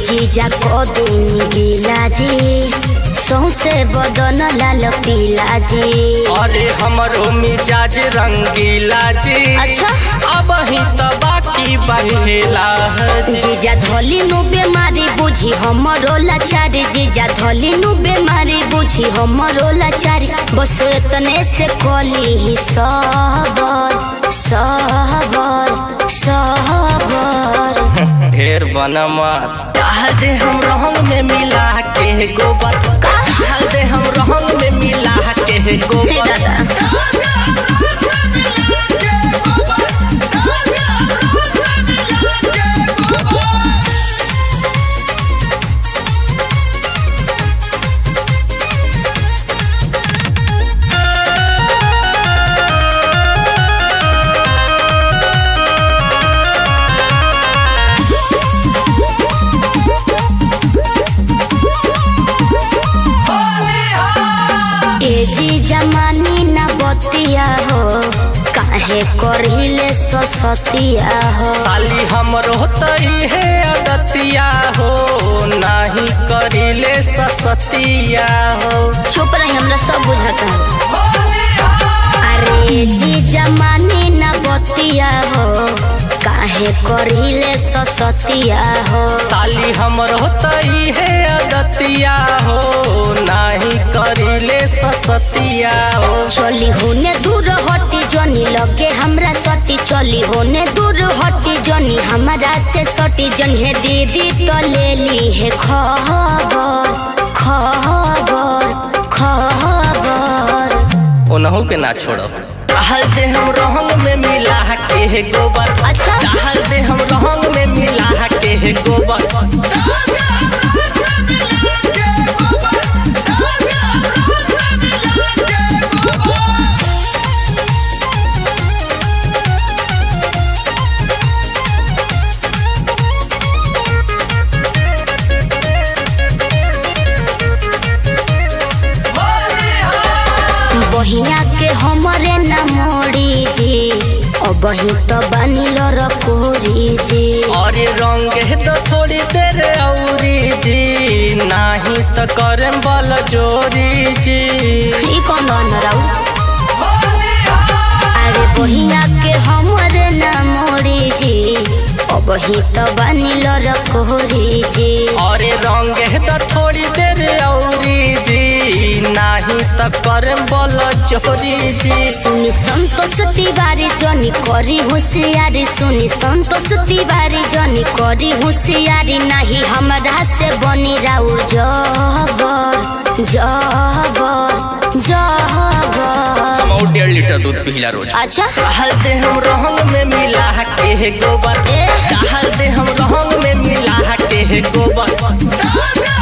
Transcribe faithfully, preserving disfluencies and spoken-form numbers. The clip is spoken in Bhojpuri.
जीजा को देनी गिला जी सौसे बदन लाल पीला जी। अरे हमरो मिजाज रंगीला जी। अच्छा अब ही तो बाकी बहेला जीजा धोली नु बेमारी बुझी हमरो लाचारी जीजा धोली नु बेमारी बुझी हमरो लाचारी बस तने से कोली ही सबर सबर सबर ढेर बनवा डाल दे हम रंग में मिला के गोबर डाल दे हम रंग में मिला के गोबर। जमानी न बतिया हो काहे करहिले ससतिया हो। साली हमरो तई है अदतिया हो नाही करिले ससतिया हो। चुप रही हमरा सब बुझता। अरे जी जमानी न बतिया हो काहे करहिले ससतिया हो। साली हमरो तई है अदतिया हो नाही करिले ससतिया हो। चली होने दूर हटी जनी लगे हमरा सटी चली होने दूर हटी जनी हमरा से सटी जन है दीदी तो ले ली है खबर खबर खबर उन्हों के ना छोड़ो डाल दे हम रंग में मिला के गोबर। अच्छा डाल दे हम रंग में मिला के गोबर। बहिया के हमरे न मोड़ी जी अब ही तो बनिल रकोरी जी। और रंग है तो थोड़ी देर औरी जी नाही तो करम बल जोरी जी। ई कौन राउ अरे बहिया के हमरे न मोड़ी जी अब ही तो बनिल रकोरी जी। और रंग है तो थोड़ी देर औरी जी नाही तो करम बल जोरी जी। सुनी संतोष तिवारी जनी करी होशियारी सुनी संतोष तिवारी जनी करी होशियारी नहीं हमरा से बनी राउर जबर जबर जबर। हम और डेढ़ लीटर दूध पिला रोज। अच्छा डाल दे हम रंग में मिला के गोबर। डाल दे हम रंग में मिला के गोबर।